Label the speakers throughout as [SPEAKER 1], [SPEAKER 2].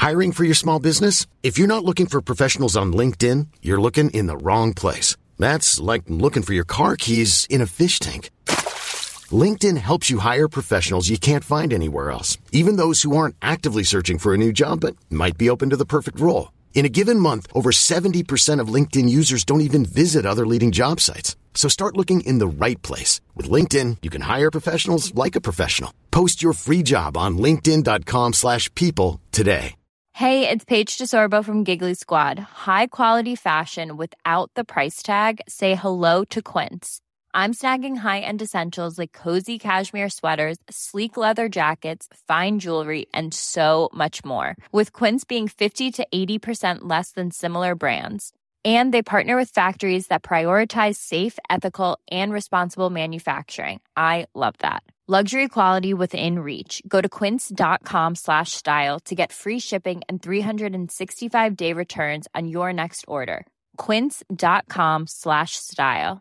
[SPEAKER 1] Hiring for your small business? If you're not looking for professionals on LinkedIn, you're looking in the wrong place. That's like looking for your car keys in a fish tank. LinkedIn helps you hire professionals you can't find anywhere else, even those who aren't actively searching for a new job but might be open to the perfect role. In a given month, over 70% of LinkedIn users don't even visit other leading job sites. So start looking in the right place. With LinkedIn, you can hire professionals like a professional. Post your free job on linkedin.com/people today.
[SPEAKER 2] Hey, it's Paige DeSorbo from Giggly Squad. High quality fashion without the price tag. Say hello to Quince. I'm snagging high-end essentials like cozy cashmere sweaters, sleek leather jackets, fine jewelry, and so much more. With Quince being 50 to 80% less than similar brands. And they partner with factories that prioritize safe, ethical, and responsible manufacturing. I love that. Luxury quality within reach. Go to quince.com/style to get free shipping and 365-day returns on your next order. Quince.com/style.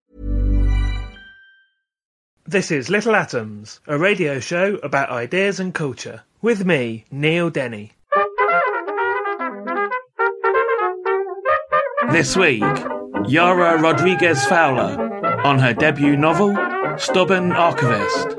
[SPEAKER 3] This is Little Atoms, a radio show about ideas and culture. With me, Neil Denny. This week, Yara Rodriguez Fowler on her debut novel, Stubborn Archivist.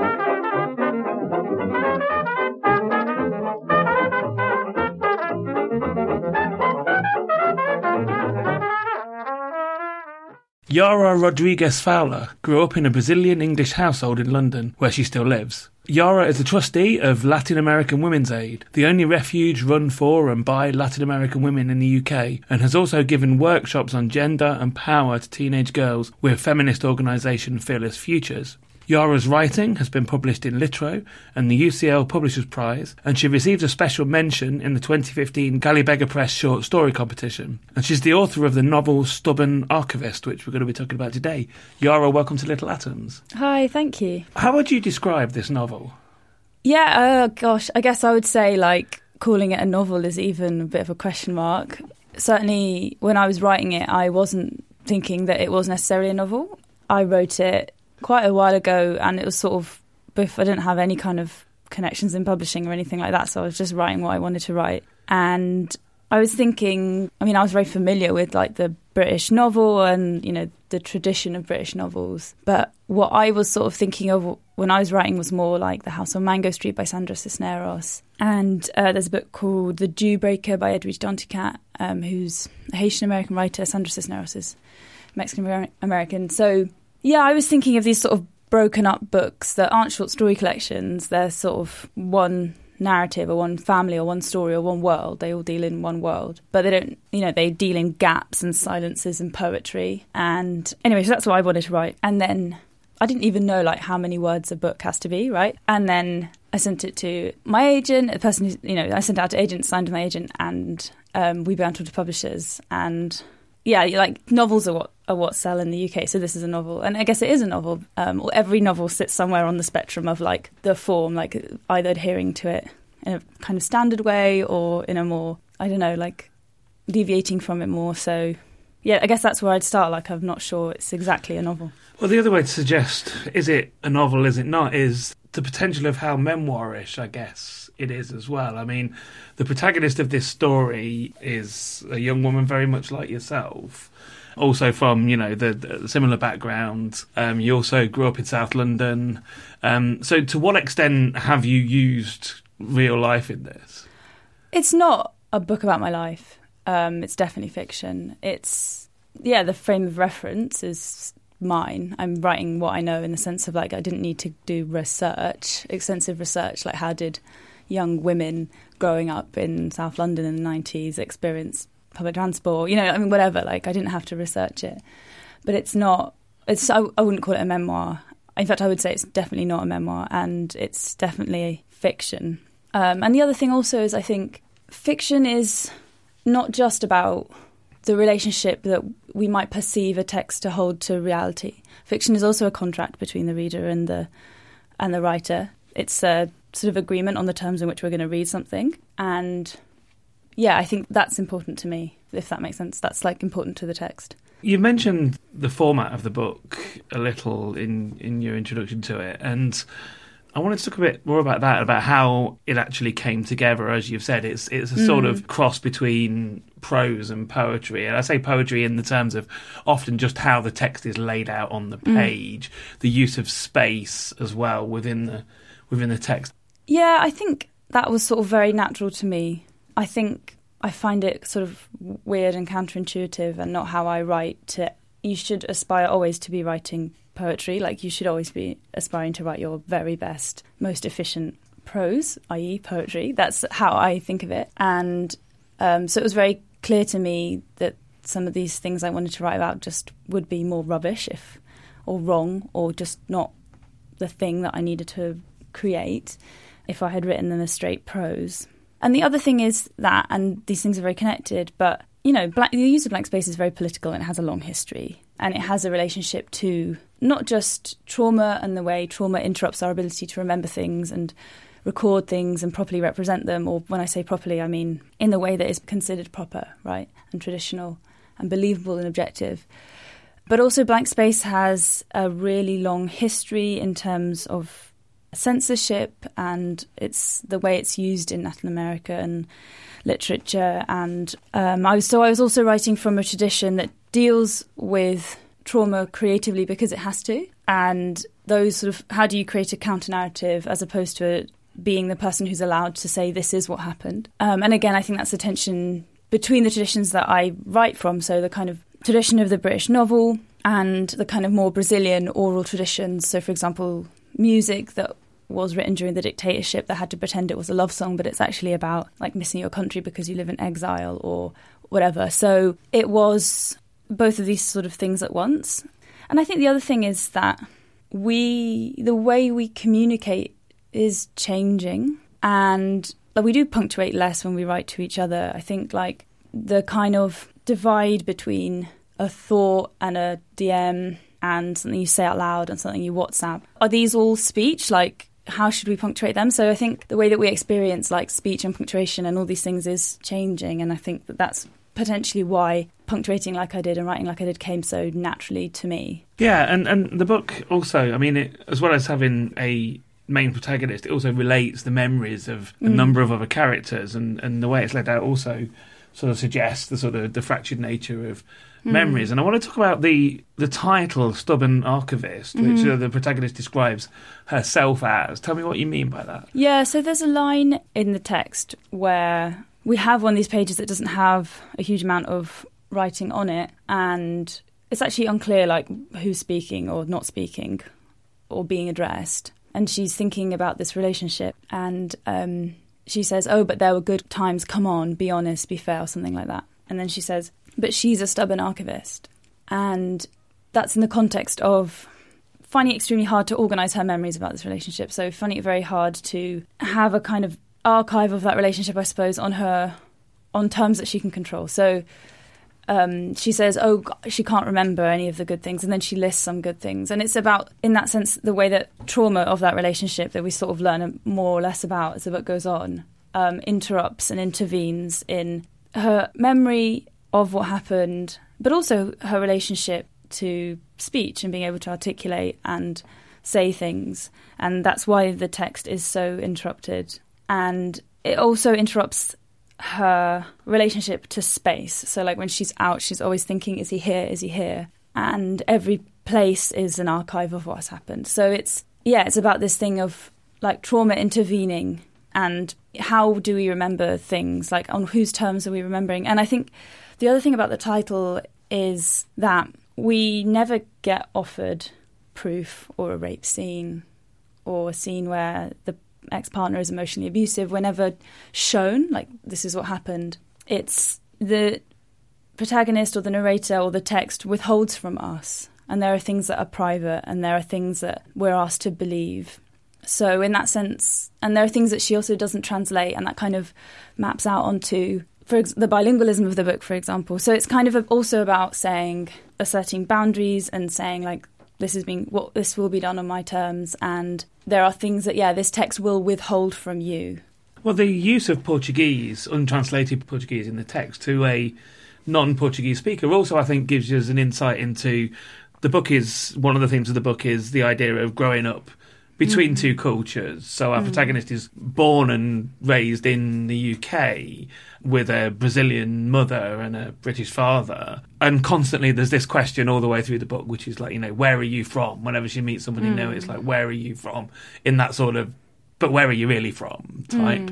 [SPEAKER 3] Yara Rodriguez Fowler grew up in a Brazilian English household in London, where she still lives. Yara is a trustee of Latin American Women's Aid, the only refuge run for and by Latin American women in the UK, and has also given workshops on gender and power to teenage girls with feminist organisation Fearless Futures. Yara's writing has been published in Litro and the UCL Publishers Prize, and she received a special mention in the 2015 Gallibega Press Short Story Competition. And she's the author of the novel Stubborn Archivist, which we're going to be talking about today. Yara, welcome to Little Atoms.
[SPEAKER 4] Hi, thank you.
[SPEAKER 3] How would you describe this novel?
[SPEAKER 4] Yeah, gosh, I guess I would say, like, calling it a novel is even a bit of a question mark. Certainly, when I was writing it, I wasn't thinking that it was necessarily a novel. I wrote it quite a while ago, and it was sort of, I didn't have any kind of connections in publishing or anything like that, so I was just writing what I wanted to write. And I was thinking, I was very familiar with, like, the British novel and, you know, the tradition of British novels. But what I was sort of thinking of when I was writing was more like The House on Mango Street by Sandra Cisneros. And there's a book called The Dew Breaker by Edwidge Danticat, who's a Haitian-American writer. Sandra Cisneros is Mexican-American. So yeah, I was thinking of these sort of broken up books that aren't short story collections. They're sort of one narrative or one family or one story or one world. They all deal in one world. But they don't, you know, they deal in gaps and silences and poetry. And anyway, so that's what I wanted to write. And then I didn't even know, like, how many words a book has to be, right? And then I sent it to my agent, the person who, you know, I sent it out to agents, signed with my agent, and we began to talk to publishers. And yeah, like, novels are what sell in the UK, so this is a novel. And I guess it is a novel. Every novel sits somewhere on the spectrum of, like, the form, like, either adhering to it in a kind of standard way or in a more, I don't know, like, deviating from it more. So yeah, I guess that's where I'd start. Like, I'm not sure it's exactly a novel.
[SPEAKER 3] Well, the other way to suggest, is it a novel, is it not, is the potential of how memoirish, I guess, it is as well. I mean, the protagonist of this story is a young woman very much like yourself, also from, you know, the similar background. You also grew up in South London. So to what extent have you used real life in this? It's
[SPEAKER 4] not a book about my life. It's definitely fiction. It's, yeah, the frame of reference is mine. I'm writing what I know in the sense of, like, I didn't need to do research, extensive research, like how did young women growing up in South London in the 90s experience public transport, you know, I mean, whatever, like, I didn't have to research it. But it's not, I wouldn't call it a memoir. In fact, I would say it's definitely not a memoir, and it's definitely fiction. And the other thing also is, I think fiction is not just about the relationship that we might perceive a text to hold to reality. Fiction is also a contract between the reader and the writer. It's a sort of agreement on the terms in which we're going to read something. And yeah, I think that's important to me, if that makes sense. That's, like, important to the text.
[SPEAKER 3] You mentioned the format of the book a little in your introduction to it, and I wanted to talk a bit more about that, about how it actually came together. As you've said, it's a sort of cross between prose and poetry. And I say poetry in the terms of often just how the text is laid out on the page, the use of space as well within the text.
[SPEAKER 4] Yeah, I think that was sort of very natural to me. I think I find it sort of weird and counterintuitive and not how I write. You should aspire always to be writing poetry. Like, you should always be aspiring to write your very best, most efficient prose, i.e. poetry. That's how I think of it. And so it was very clear to me that some of these things I wanted to write about just would be more rubbish or wrong, or just not the thing that I needed to create if I had written them as straight prose. And the other thing is that, and these things are very connected, but, you know, the use of blank space is very political and it has a long history. And it has a relationship to not just trauma and the way trauma interrupts our ability to remember things and record things and properly represent them, or when I say properly, I mean in the way that is considered proper, right, and traditional and believable and objective. But also blank space has a really long history in terms of censorship, and it's the way it's used in Latin America and literature. And I was also writing from a tradition that deals with trauma creatively because it has to, and those sort of, how do you create a counter narrative as opposed to being the person who's allowed to say this is what happened. And again, I think that's the tension between the traditions that I write from, so the kind of tradition of the British novel and the kind of more Brazilian oral traditions. So, for example, music that was written during the dictatorship that had to pretend it was a love song, but it's actually about like missing your country because you live in exile or whatever. So it was both of these sort of things at once. And I think the other thing is that the way we communicate is changing, and we do punctuate less when we write to each other. I think like the kind of divide between a thought and a DM and something you say out loud and something you WhatsApp, are these all speech? Like, how should we punctuate them? So I think the way that we experience like speech and punctuation and all these things is changing, and I think that that's potentially why punctuating like I did and writing like I did came so naturally to me.
[SPEAKER 3] Yeah, and the book also, I mean, it, as well as having a main protagonist, it also relates the memories of a number of other characters, and the way it's laid out also sort of suggests the sort of the fractured nature of memories. And I want to talk about the title, Stubborn Archivist, which the protagonist describes herself as. Tell me what you mean by that.
[SPEAKER 4] Yeah, so there's a line in the text where we have one of these pages that doesn't have a huge amount of writing on it, and it's actually unclear like who's speaking or not speaking or being addressed. And she's thinking about this relationship, and she says, oh, but there were good times, come on, be honest, be fair, or something like that. And then she says, but she's a stubborn archivist. And that's in the context of finding it extremely hard to organise her memories about this relationship. So finding it very hard to have a kind of archive of that relationship, I suppose, on terms that she can control. So she says, oh, she can't remember any of the good things, and then she lists some good things. And it's about, in that sense, the way that trauma of that relationship that we sort of learn more or less about as the book goes on, interrupts and intervenes in her memory of what happened, but also her relationship to speech and being able to articulate and say things. And that's why the text is so interrupted. And it also interrupts her relationship to space. So like when she's out, she's always thinking, is he here? Is he here? And every place is an archive of what's happened. So it's about this thing of like trauma intervening, and how do we remember things? Like on whose terms are we remembering? And I think the other thing about the title is that we never get offered proof or a rape scene or a scene where the ex-partner is emotionally abusive. We're never shown, like, this is what happened. It's the protagonist or the narrator or the text withholds from us. And there are things that are private, and there are things that we're asked to believe. So in that sense, and there are things that she also doesn't translate, and that kind of maps out onto the bilingualism of the book, for example. So it's kind of also about asserting boundaries and saying, like, this will be done on my terms, and there are things that, this text will withhold from you.
[SPEAKER 3] Well, the use of Portuguese, untranslated Portuguese in the text to a non-Portuguese speaker also, I think, gives us an insight into the book. Is one of the themes of the book is the idea of growing up between two cultures. So our protagonist is born and raised in the UK with a Brazilian mother and a British father. And constantly there's this question all the way through the book, which is like, where are you from? Whenever she meets somebody new, it's like, where are you from? In that sort of, but where are you really from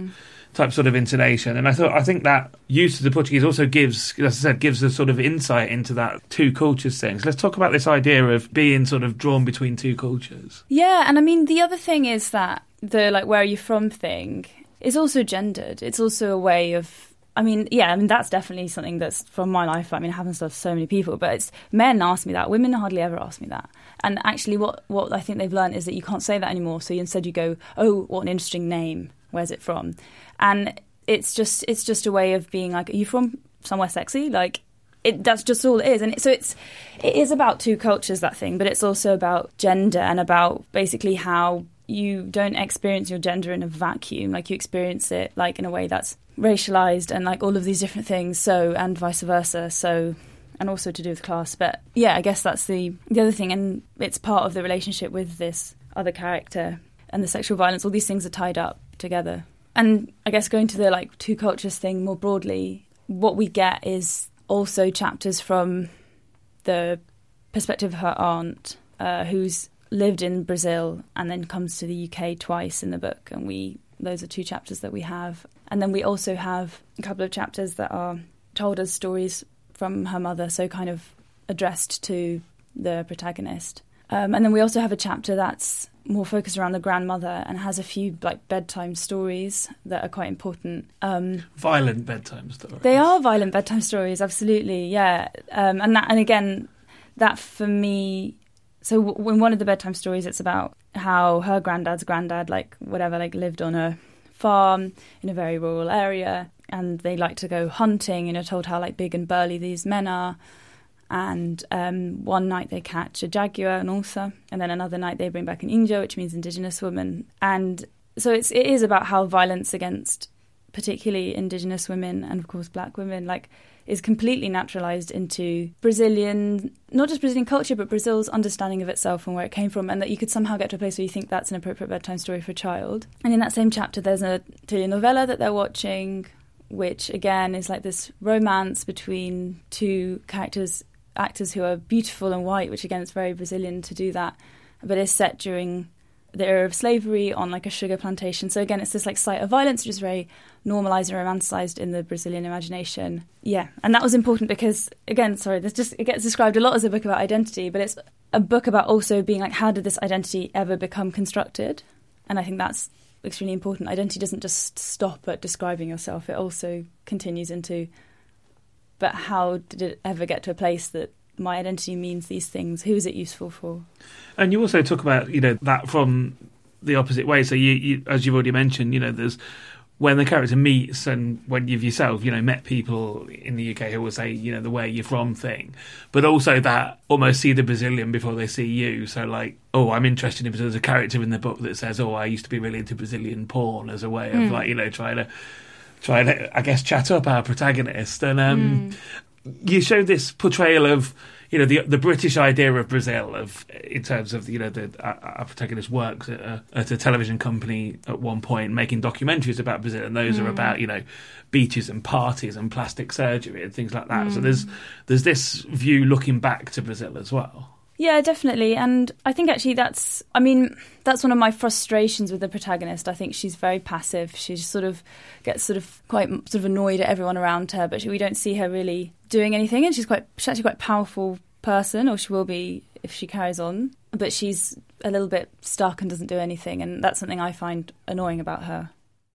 [SPEAKER 3] type sort of intonation. And I think that use of the Portuguese also gives, as I said, gives a sort of insight into that two cultures thing. So let's talk about this idea of being sort of drawn between two cultures.
[SPEAKER 4] Yeah, and I mean, the other thing is that the where are you from thing is also gendered. It's also a way of, that's definitely something that's from my life. I mean, it happens to so many people, but it's men ask me that. Women hardly ever ask me that. And actually what I think they've learned is that you can't say that anymore. So instead you go, oh, what an interesting name. Where's it from? And it's just a way of being like, are you from somewhere sexy? Like, that's just all it is. And it is about two cultures, that thing, but it's also about gender and about basically how you don't experience your gender in a vacuum. Like, you experience it like in a way that's racialized and like all of these different things. So, and vice versa. So, and also to do with class. But yeah, I guess that's the other thing. And it's part of the relationship with this other character and the sexual violence. All these things are tied up together. And I guess going to the two cultures thing more broadly, what we get is also chapters from the perspective of her aunt, who's lived in Brazil and then comes to the UK twice in the book. And those are two chapters that we have. And then we also have a couple of chapters that are told as stories from her mother, so kind of addressed to the protagonist. And then we also have a chapter that's more focused around the grandmother and has a few bedtime stories that are quite important.
[SPEAKER 3] Violent bedtime stories.
[SPEAKER 4] They are violent bedtime stories, absolutely, yeah. And again, that for me. So in one of the bedtime stories, it's about how her granddad's granddad, lived on a farm in a very rural area, and they like to go hunting, and are told how big and burly these men are. And one night they catch a jaguar, an orsa, and then another night they bring back an indio, which means indigenous woman. And so it is about how violence against particularly indigenous women and, of course, black women, is completely naturalised into Brazilian, not just Brazilian culture, but Brazil's understanding of itself and where it came from, and that you could somehow get to a place where you think that's an appropriate bedtime story for a child. And in that same chapter, there's a telenovela that they're watching, which, again, is this romance between two actors who are beautiful and white, which again is very Brazilian to do that, but is set during the era of slavery on a sugar plantation. So again, it's this site of violence, which is very normalised and romanticised in the Brazilian imagination. Yeah, and that was important because, again, it gets described a lot as a book about identity, but it's a book about also being how did this identity ever become constructed? And I think that's extremely important. Identity doesn't just stop at describing yourself; it also continues into, but how did it ever get to a place that my identity means these things? Who is it useful for? And
[SPEAKER 3] you also talk about, that from the opposite way. So you as you've already mentioned, there's when the character meets and when you've yourself, met people in the UK who will say, the where you're from thing, but also that almost see the Brazilian before they see you. So I'm interested in Brazil. There's a character in the book that says, I used to be really into Brazilian porn, as a way of trying to, I guess, chat up our protagonist. And you show this portrayal of, the British idea of Brazil, in terms of, our protagonist works at a television company at one point making documentaries about Brazil, and those are about, beaches and parties and plastic surgery and things like that. So there's this view looking back to Brazil as well.
[SPEAKER 4] Yeah, definitely. And I think actually that's one of my frustrations with the protagonist. I think she's very passive. She just gets quite annoyed at everyone around her, but we don't see her really doing anything. And she's actually quite a powerful person, or she will be if she carries on. But she's a little bit stuck and doesn't do anything. And that's something I find annoying about her.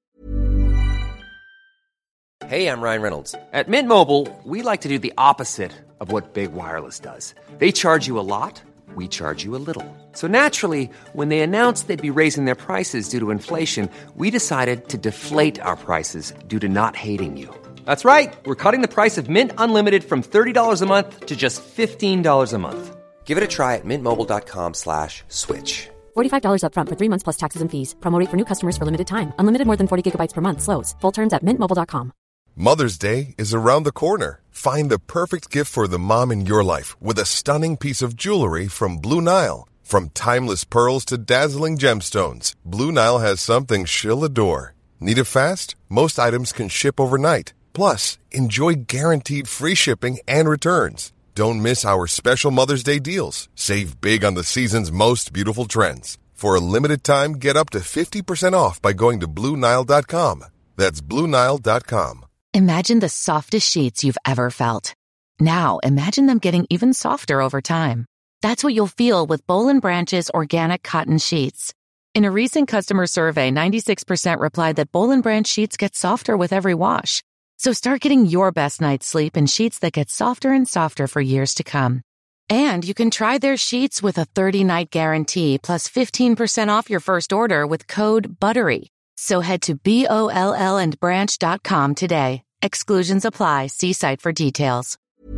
[SPEAKER 5] Hey, I'm Ryan Reynolds. At Mint Mobile, we like to do the opposite of what Big Wireless does. They charge you a lot, we charge you a little. So naturally, when they announced they'd be raising their prices due to inflation, we decided to deflate our prices due to not hating you. That's right. We're cutting the price of Mint Unlimited from $30 a month to just $15 a month. Give it a try at mintmobile.com/switch.
[SPEAKER 6] $45 up front for 3 months plus taxes and fees. Promo rate for new customers for limited time. Unlimited more than 40 gigabytes per month. Slows full terms at mintmobile.com.
[SPEAKER 7] Mother's Day is around the corner. Find the perfect gift for the mom in your life with a stunning piece of jewelry from Blue Nile. From timeless pearls to dazzling gemstones, Blue Nile has something she'll adore. Need it fast? Most items can ship overnight. Plus, enjoy guaranteed free shipping and returns. Don't miss our special Mother's Day deals. Save big on the season's most beautiful trends. For a limited time, get up to 50% off by going to BlueNile.com. That's BlueNile.com.
[SPEAKER 8] Imagine the softest sheets you've ever felt. Now, imagine them getting even softer over time. That's what you'll feel with Boll & Branch's organic cotton sheets. In a recent customer survey, 96% replied that Boll & Branch sheets get softer with every wash. So start getting your best night's sleep in sheets that get softer and softer for years to come. And you can try their sheets with a 30-night guarantee plus 15% off your first order with code BUTTERY. So head to BOLLandbranch.com today. Exclusions apply. See site for details.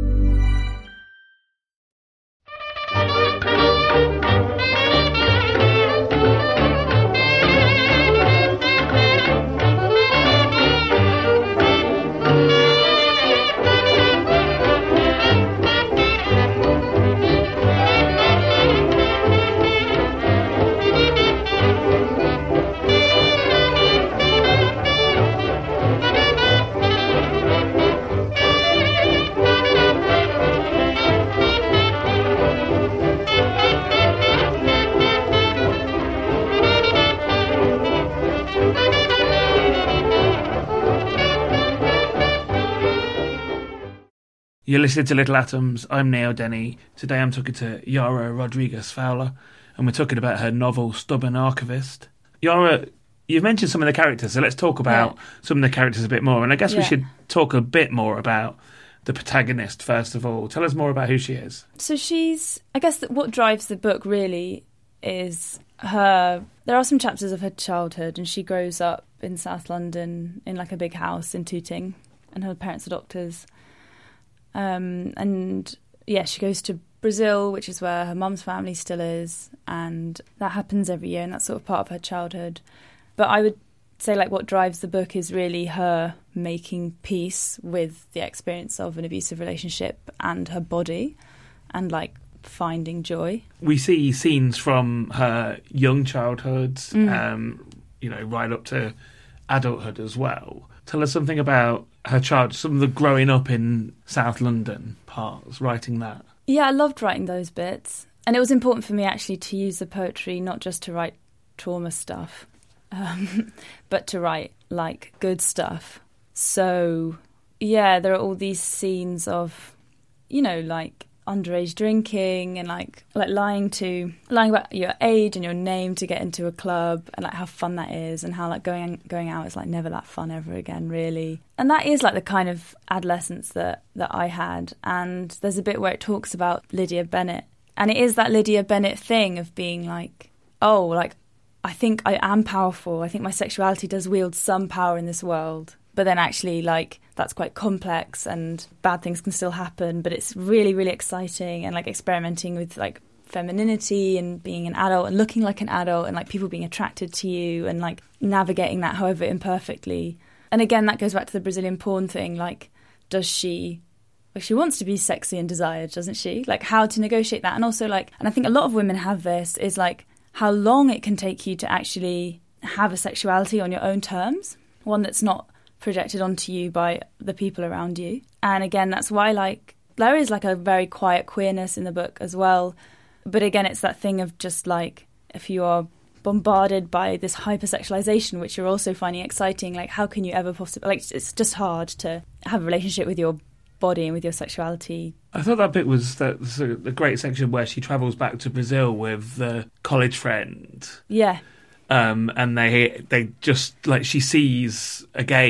[SPEAKER 3] You're listening to Little Atoms. I'm Neil Denny. Today I'm talking to Yara Rodriguez Fowler, and we're talking about her novel Stubborn Archivist. Yara, you've mentioned some of the characters, so let's talk about some of the characters a bit more. And I guess we should talk a bit more about the protagonist, first of all. Tell us more about who she is.
[SPEAKER 4] So I guess that what drives the book really is there are some chapters of her childhood, and she grows up in South London in like a big house in Tooting, and her parents are doctors. She goes to Brazil, which is where her mum's family still is, and that happens every year, and that's sort of part of her childhood. But I would say like what drives the book is really her making peace with the experience of an abusive relationship and her body, and like finding joy.
[SPEAKER 3] We see scenes from her young childhood, right up to adulthood as well. Tell us something about her some of the growing up in South London parts, writing that.
[SPEAKER 4] Yeah, I loved writing those bits. And it was important for me actually to use the poetry not just to write trauma stuff, but to write like good stuff. So, yeah, there are all these scenes of, like underage drinking and like lying about your age and your name to get into a club, and like how fun that is, and how like going out is like never that fun ever again, really. And that is like the kind of adolescence that I had. And there's a bit where it talks about Lydia Bennet, and it is that Lydia Bennet thing of being like, oh, like I think I am powerful, I think my sexuality does wield some power in this world. But then actually, like, that's quite complex and bad things can still happen. But it's really, really exciting, and, like, experimenting with, like, femininity and being an adult and looking like an adult and, like, people being attracted to you and, like, navigating that, however imperfectly. And, again, that goes back to the Brazilian porn thing. Like, she wants to be sexy and desired, doesn't she? Like, how to negotiate that. And also, like, and I think a lot of women have this, is, like, how long it can take you to actually have a sexuality on your own terms. One that's not projected onto you by the people around you. And again, that's why like there is like a very quiet queerness in the book as well. But again, it's that thing of just like, if you are bombarded by this hypersexualization, which you're also finding exciting, like how can you ever possibly, like it's just hard to have a relationship with your body and with your sexuality.
[SPEAKER 3] I thought that bit was the great section where she travels back to Brazil with the college friend.
[SPEAKER 4] Yeah.
[SPEAKER 3] And they just, like, she sees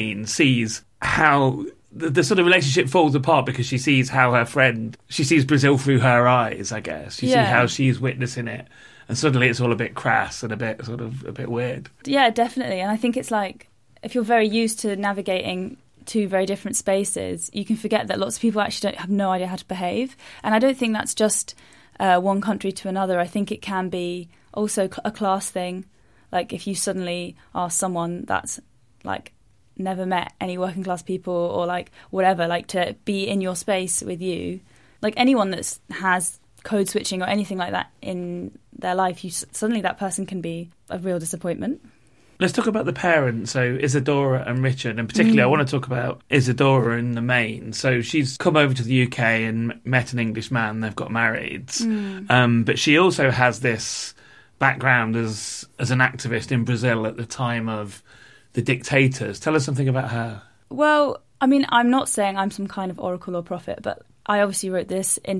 [SPEAKER 3] how the sort of relationship falls apart, because she sees how she sees Brazil through her eyes, I guess. You see how she's witnessing it. And suddenly it's all a bit crass and a bit weird.
[SPEAKER 4] Yeah, definitely. And I think it's like, if you're very used to navigating two very different spaces, you can forget that lots of people actually have no idea how to behave. And I don't think that's just one country to another. I think it can be also a class thing. Like if you suddenly are someone that's like never met any working class people or like whatever, like to be in your space with you, like anyone that has code switching or anything like that in their life, suddenly that person can be a real disappointment.
[SPEAKER 3] Let's talk about the parents, so Isadora and Richard, and particularly I want to talk about Isadora in the main. So she's come over to the UK and met an English man, they've got married. But she also has this background as an activist in Brazil at the time of the dictators. Tell us something about her.
[SPEAKER 4] Well, I mean, I'm not saying I'm some kind of oracle or prophet, but I obviously wrote this in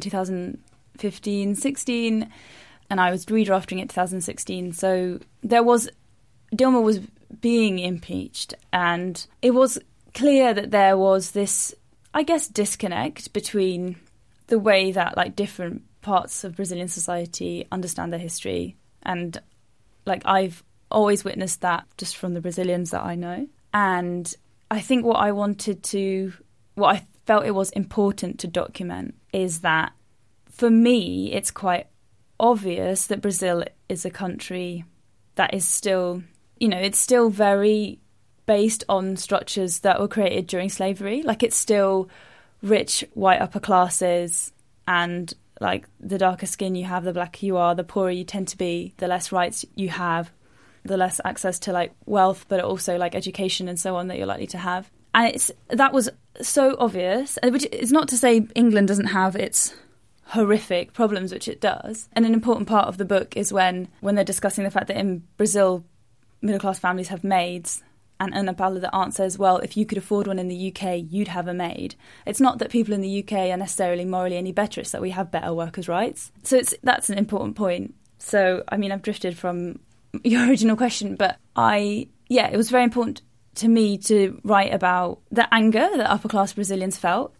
[SPEAKER 4] 2015-16, and I was redrafting it 2016. So Dilma was being impeached, and it was clear that there was this, I guess, disconnect between the way that like different parts of Brazilian society understand their history, and like I've always witnessed that just from the Brazilians that I know. And I think what I felt it was important to document is that for me, it's quite obvious that Brazil is a country that is still, it's still very based on structures that were created during slavery. Like, it's still rich white upper classes, and like the darker skin you have, the blacker you are, the poorer you tend to be, the less rights you have, the less access to like wealth, but also like education and so on that you're likely to have. And that was so obvious, which is not to say England doesn't have its horrific problems, which it does. And an important part of the book is when they're discussing the fact that in Brazil, middle-class families have maids, and Ana Paula, the aunt, says, well, if you could afford one in the UK, you'd have a maid. It's not that people in the UK are necessarily morally any better, it's that we have better workers' rights. So that's an important point. So, I mean, I've drifted from your original question, but it was very important to me to write about the anger that upper-class Brazilians felt.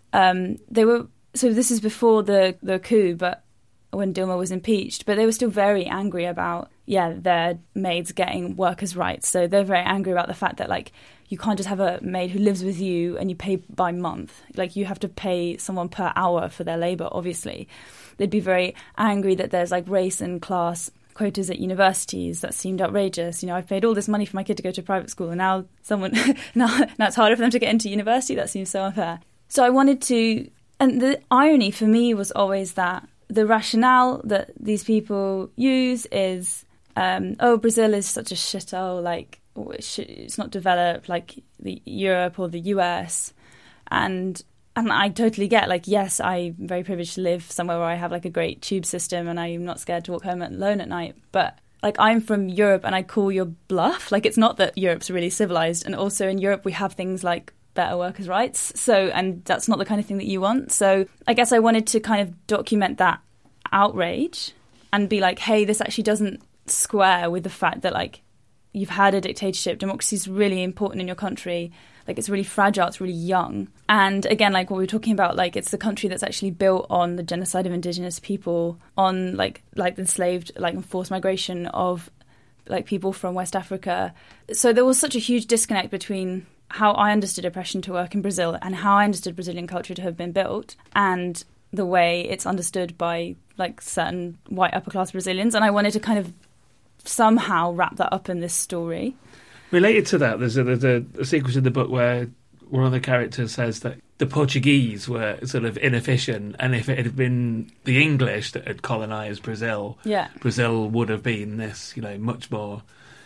[SPEAKER 4] So this is before the coup, but when Dilma was impeached, but they were still very angry about, their maids getting workers' rights. So they're very angry about the fact that, like, you can't just have a maid who lives with you and you pay by month. Like, you have to pay someone per hour for their labour, obviously. They'd be very angry that there's, like, race and class quotas at universities. That seemed outrageous. I've paid all this money for my kid to go to private school, and now now it's harder for them to get into university. That seems so unfair. So I wanted to... And the irony for me was always that the rationale that these people use is, Brazil is such a shithole, like, it's not developed like the Europe or the US. And I totally get, like, yes, I'm very privileged to live somewhere where I have, like, a great tube system and I'm not scared to walk home alone at night. But, like, I'm from Europe and I call your bluff. Like, it's not that Europe's really civilized. And also in Europe we have things like better workers' rights. So, and that's not the kind of thing that you want. So I guess I wanted to kind of document that outrage and be like, hey, this actually doesn't square with the fact that, like, you've had a dictatorship. Democracy is really important in your country. Like, it's really fragile, it's really young. And again, like what we were talking about, like, it's the country that's actually built on the genocide of indigenous people, on like the enslaved, like, enforced migration of, like, people from West Africa. So there was such a huge disconnect between how I understood oppression to work in Brazil and how I understood Brazilian culture to have been built, and the way it's understood by, like, certain white upper-class Brazilians. And I wanted to kind of somehow wrap that up in this story.
[SPEAKER 3] Related to that, there's a sequence in the book where one of the characters says that the Portuguese were sort of inefficient, and if it had been the English that had colonised Brazil, Brazil would have been this, much more,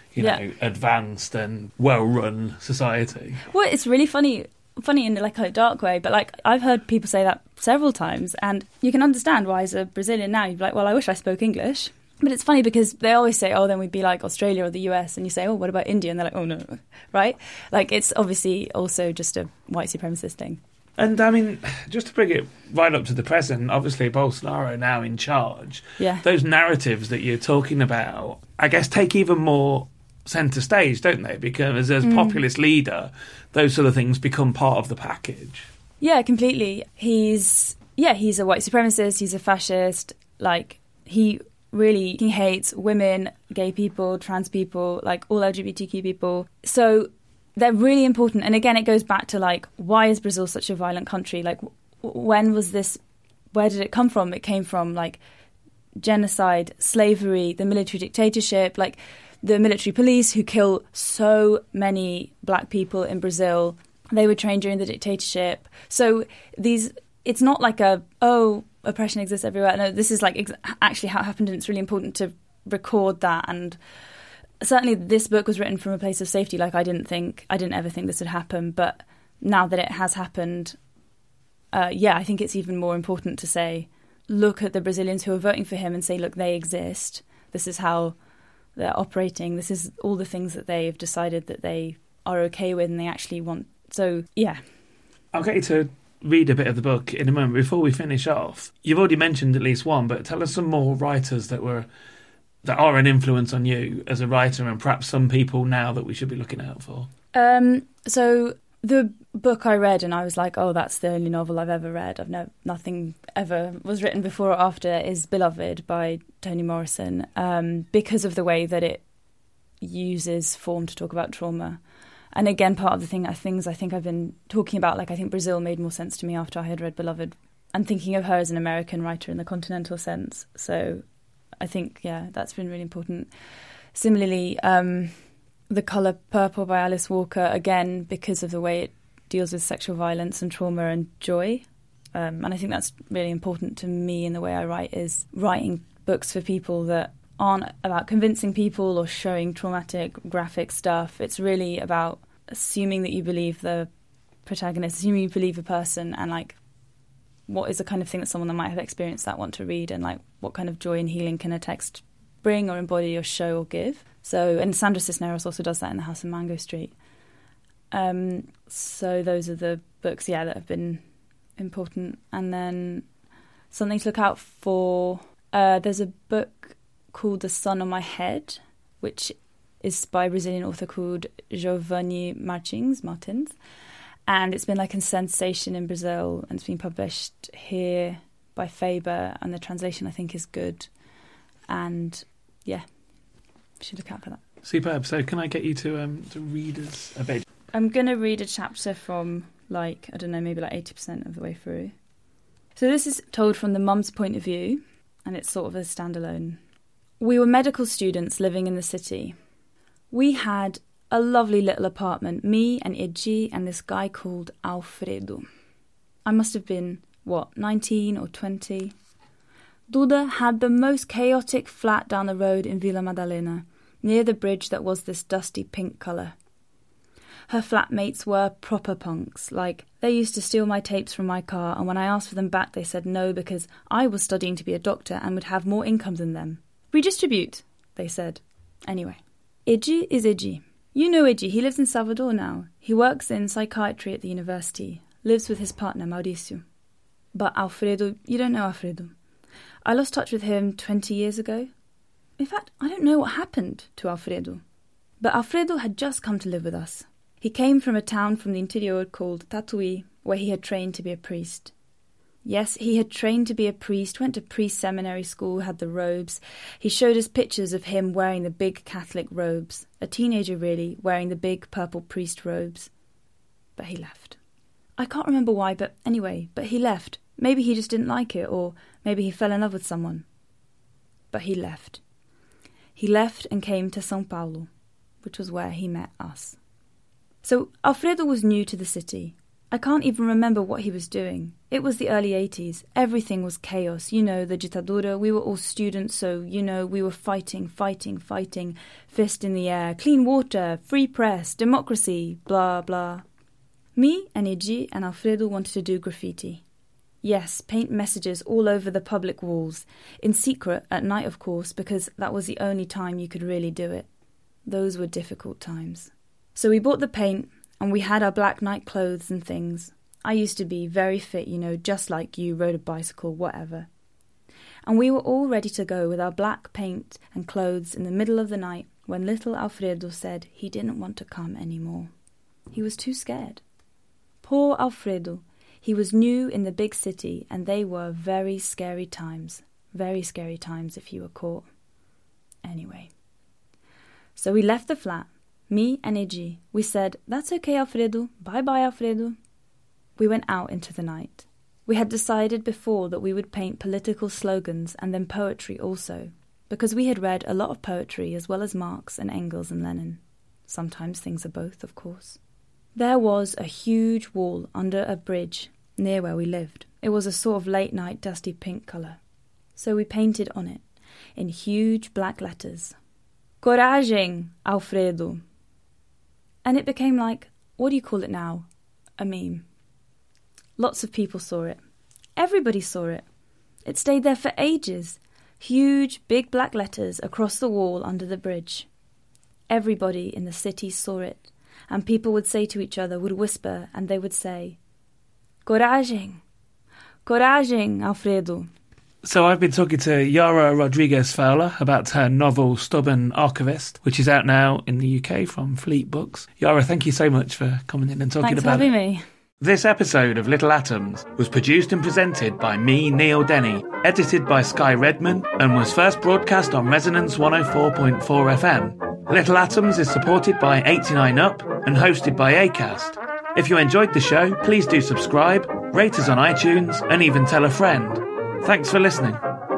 [SPEAKER 3] advanced and well-run society. Well,
[SPEAKER 4] it's really funny in, like, a dark way, but, like, I've heard people say that several times, and you can understand why, as a Brazilian now, you'd be like, well, I wish I spoke English. But it's funny because they always say, oh, then we'd be like Australia or the US, and you say, oh, what about India? And they're like, oh, no, right? Like, it's obviously also just a white supremacist thing.
[SPEAKER 3] And, I mean, just to bring it right up to the present, obviously Bolsonaro now in charge.
[SPEAKER 4] Yeah.
[SPEAKER 3] Those narratives that you're talking about, I guess, take even more centre stage, don't they? Because as populist leader, those sort of things become part of the package.
[SPEAKER 4] Yeah, completely. He's a white supremacist, he's a fascist, like, he hates women, gay people, trans people, like, all LGBTQ people. So they're really important. And again, it goes back to, like, why is Brazil such a violent country? Like, when was this, where did it come from? It came from, like, genocide, slavery, the military dictatorship, like, the military police who kill so many black people in Brazil. They were trained during the dictatorship. So it's not like oppression exists everywhere. No, this is, like, actually how it happened, and it's really important to record that. And certainly this book was written from a place of safety. Like I didn't ever think this would happen. But now that it has happened, I think it's even more important to say, look at the Brazilians who are voting for him and say, look, they exist. This is how they're operating. This is all the things that they've decided that they are okay with and they actually want. So, yeah.
[SPEAKER 3] I'll get you to read a bit of the book in a moment. Before we finish off, you've already mentioned at least one, but tell us some more writers that are an influence on you as a writer, and perhaps some people now that we should be looking out for.
[SPEAKER 4] So the book I read and I was like, oh, that's the only novel I've ever read. Nothing ever was written before or after, is Beloved by Toni Morrison, because of the way that it uses form to talk about trauma. And again, part of the things I think I've been talking about, like I think Brazil made more sense to me after I had read Beloved, and thinking of her as an American writer in the continental sense. So I think, that's been really important. Similarly, The Colour Purple by Alice Walker, again, because of the way it deals with sexual violence and trauma and joy. And I think that's really important to me in the way I write, is writing books for people that aren't about convincing people or showing traumatic, graphic stuff. It's really about assuming that you believe the protagonist, assuming you believe a person, and like what is the kind of thing that someone that might have experienced that want to read, and like what kind of joy and healing can a text bring or embody or show or give. So, and Sandra Cisneros also does that in The House on Mango Street. So those are the books, that have been important. And then something to look out for, there's a book called The Sun on My Head, which is by a Brazilian author called Giovanni Martins, and it's been like a sensation in Brazil, and it's been published here by Faber, and the translation I think is good, and you should look out for that.
[SPEAKER 3] Superb. So can I get you to read us a bit?
[SPEAKER 4] I'm going to read a chapter from maybe 80% of the way through. So this is told from the mum's point of view, and it's sort of a standalone. We were medical students living in the city. We had a lovely little apartment, me and Iji and this guy called Alfredo. I must have been, 19 or 20? Duda had the most chaotic flat down the road in Vila Madalena, near the bridge that was this dusty pink colour. Her flatmates were proper punks, like they used to steal my tapes from my car, and when I asked for them back they said no because I was studying to be a doctor and would have more income than them. Redistribute, they said. Anyway, Iji is Iji. You know Iji, he lives in Salvador now. He works in psychiatry at the university, lives with his partner Mauricio. But Alfredo, you don't know Alfredo. I lost touch with him 20 years ago. In fact, I don't know what happened to Alfredo. But Alfredo had just come to live with us. He came from a town from the interior called Tatuí, where he had trained to be a priest. Yes, he had trained to be a priest, went to priest seminary school, had the robes. He showed us pictures of him wearing the big Catholic robes. A teenager, really, wearing the big purple priest robes. But he left. I can't remember why, but he left. Maybe he just didn't like it, or maybe he fell in love with someone. But he left. He left and came to São Paulo, which was where he met us. So Alfredo was new to the city. I can't even remember what he was doing. It was the early 80s. Everything was chaos. The ditadura. We were all students, so, we were fighting. Fist in the air. Clean water. Free press. Democracy. Blah, blah. Me and Iji and Alfredo wanted to do graffiti. Yes, paint messages all over the public walls. In secret, at night, of course, because that was the only time you could really do it. Those were difficult times. So we bought the paint, and we had our black night clothes and things. I used to be very fit, just like you, rode a bicycle, whatever. And we were all ready to go with our black paint and clothes in the middle of the night when little Alfredo said he didn't want to come anymore. He was too scared. Poor Alfredo. He was new in the big city, and they were very scary times. Very scary times if you were caught. Anyway. So we left the flat. Me and Iji. We said, "That's okay, Alfredo. Bye-bye, Alfredo." We went out into the night. We had decided before that we would paint political slogans and then poetry also, because we had read a lot of poetry as well as Marx and Engels and Lenin. Sometimes things are both, of course. There was a huge wall under a bridge near where we lived. It was a sort of late-night dusty pink colour. So we painted on it, in huge black letters. Coragem, Alfredo. And it became like, what do you call it now? A meme. Lots of people saw it. Everybody saw it. It stayed there for ages. Huge, big black letters across the wall under the bridge. Everybody in the city saw it, and people would say to each other, would whisper, and they would say, Coragem, Coragem, Alfredo.
[SPEAKER 3] So I've been talking to Yara Rodriguez Fowler about her novel Stubborn Archivist, which is out now in the UK from Fleet Books. Yara, thank you so much for coming in and talking
[SPEAKER 4] Thanks
[SPEAKER 3] about it.
[SPEAKER 4] Thanks for having me.
[SPEAKER 3] This episode of Little Atoms was produced and presented by me, Neil Denny, edited by Sky Redman, and was first broadcast on Resonance 104.4 FM. Little Atoms is supported by 89UP and hosted by Acast. If you enjoyed the show, please do subscribe, rate us on iTunes, and even tell a friend. Thanks for listening.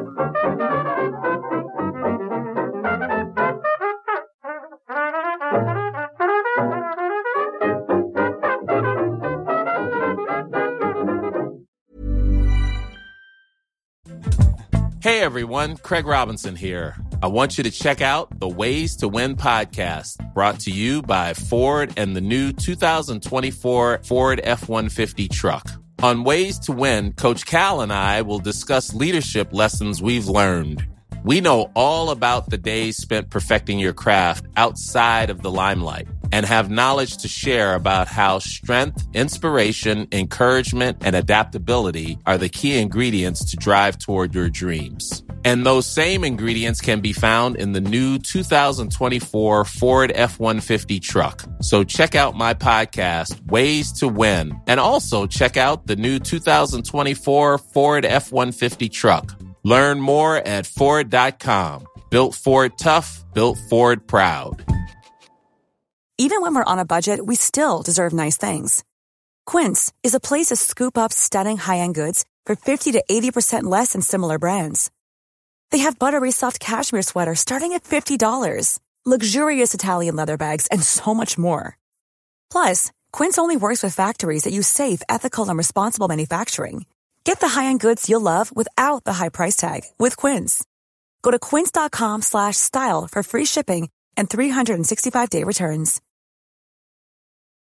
[SPEAKER 9] Hey everyone, Craig Robinson here. I want you to check out the Ways to Win podcast, brought to you by Ford and the new 2024 Ford F-150 truck. On Ways to Win, Coach Cal and I will discuss leadership lessons we've learned. We know all about the days spent perfecting your craft outside of the limelight and have knowledge to share about how strength, inspiration, encouragement, and adaptability are the key ingredients to drive toward your dreams. And those same ingredients can be found in the new 2024 Ford F-150 truck. So check out my podcast, Ways to Win, and also check out the new 2024 Ford F-150 truck. Learn more at Ford.com. Built Ford tough, built Ford proud.
[SPEAKER 10] Even when we're on a budget, we still deserve nice things. Quince is a place to scoop up stunning high-end goods for 50 to 80% less than similar brands. They have buttery soft cashmere sweaters starting at $50, luxurious Italian leather bags, and so much more. Plus, Quince only works with factories that use safe, ethical, and responsible manufacturing. Get the high-end goods you'll love without the high price tag with Quince. Go to quince.com/style for free shipping and 365-day returns.